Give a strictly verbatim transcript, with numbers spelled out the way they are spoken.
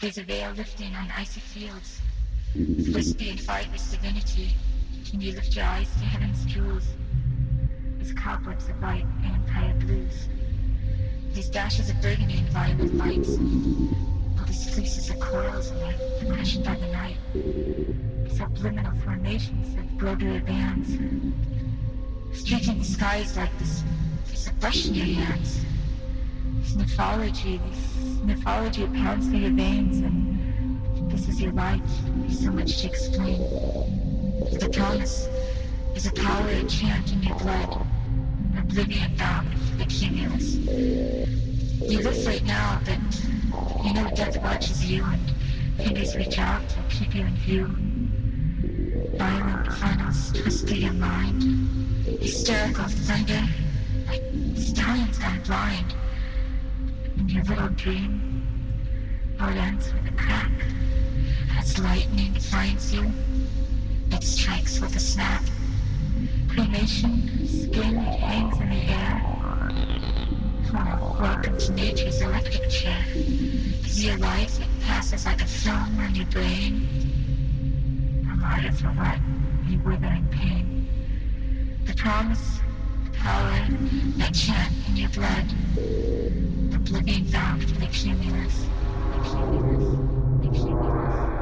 There's a veil lifting on icy fields, wispy and fibrous divinity. Can you lift your eyes to heaven's jewels? These cobwebs of white and empire blues. These dashes of burgundy and violet lights. All these fleeces of corals in the crushed by the night. Subliminal formations of broderie bands. Streaking the skies like this, this brush in your hands. This mythology, this mythology it pounds through your veins, and this is your life. There's so much to explain. The promise is a power and chant in your blood, oblivion bound for the cumulus. You live right now, but you know death watches you, and fingers reach out to keep you in view. Violent funnels twisting your mind, hysterical thunder, like stallions gone blind. And your little dream all ends with a crack as lightning finds you. It strikes with a snap. Cremation, skin hangs in the air. Oh, welcome to nature's electric chair. Is your life, it passes like a film on your brain. A martyr for what? You wither in pain. The promise, the power, that chant in your blood. Oblivion bound for the cumulus. The cumulus. The cumulus.